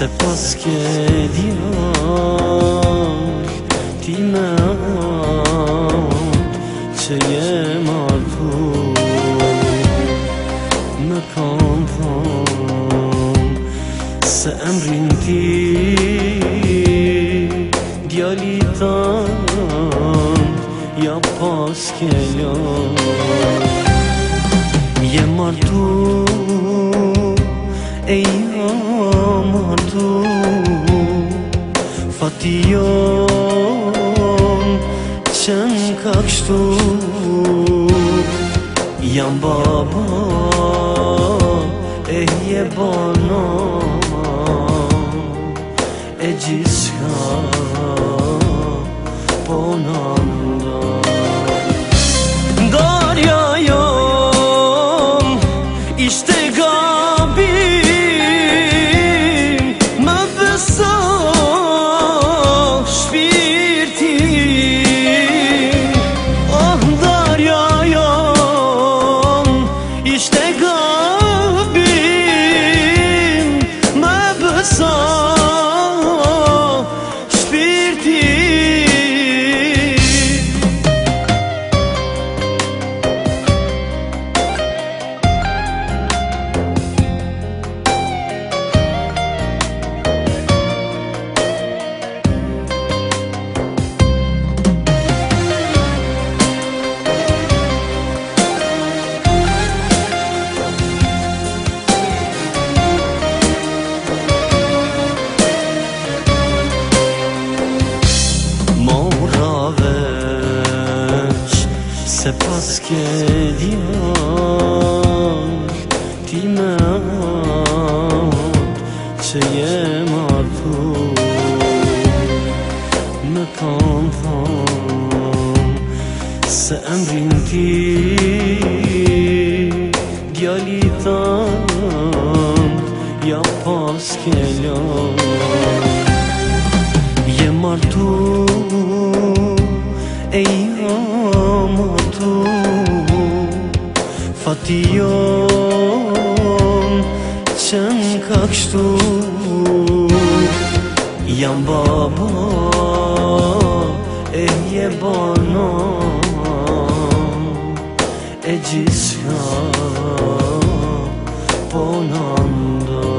سپاس که دیار دیمم چه مردم مکان سه امرین دیالیتان یا پاس کلیان یه مردم ای مردم fatiyom çen kakştu yan baba ehye bana eciska bonanda daryayom işte gabim mebesa سپاس که دیار دیمم چه مردم مکان سه امرین دیالیتان یا پاس کلیان یه مردم ای fatiyom çen kakştu yan baba ehye bana eciska bonanda